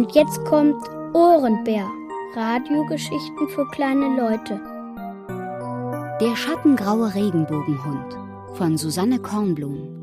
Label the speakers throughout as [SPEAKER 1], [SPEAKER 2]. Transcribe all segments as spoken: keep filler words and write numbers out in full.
[SPEAKER 1] Und jetzt kommt Ohrenbär. Radiogeschichten für kleine Leute.
[SPEAKER 2] Der schattengraue Regenbogenhund von Susanne Kornblum.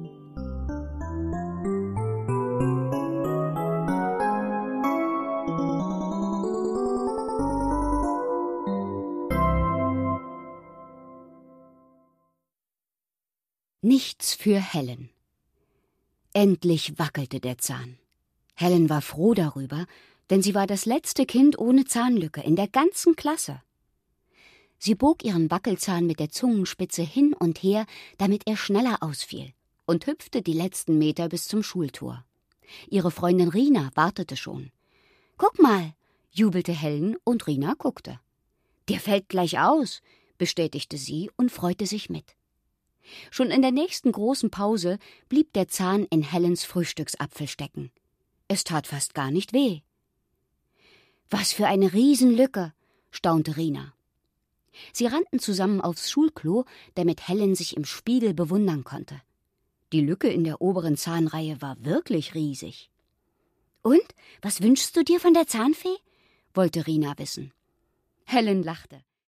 [SPEAKER 2] Nichts für Helen. Endlich wackelte der Zahn. Helen war froh darüber, denn sie war das letzte Kind ohne Zahnlücke in der ganzen Klasse. Sie bog ihren Wackelzahn mit der Zungenspitze hin und her, damit er schneller ausfiel, und hüpfte die letzten Meter bis zum Schultor. Ihre Freundin Rina wartete schon. »Guck mal«, jubelte Helen, und Rina guckte. »Der fällt gleich aus«, bestätigte sie und freute sich mit. Schon in der nächsten großen Pause blieb der Zahn in Helens Frühstücksapfel stecken. Es tat fast gar nicht weh. »Was für eine Riesenlücke«, staunte Rina. Sie rannten zusammen aufs Schulklo, damit Helen sich im Spiegel bewundern konnte. Die Lücke in der oberen Zahnreihe war wirklich riesig. »Und, was wünschst du dir von der Zahnfee?« wollte Rina wissen. Helen lachte.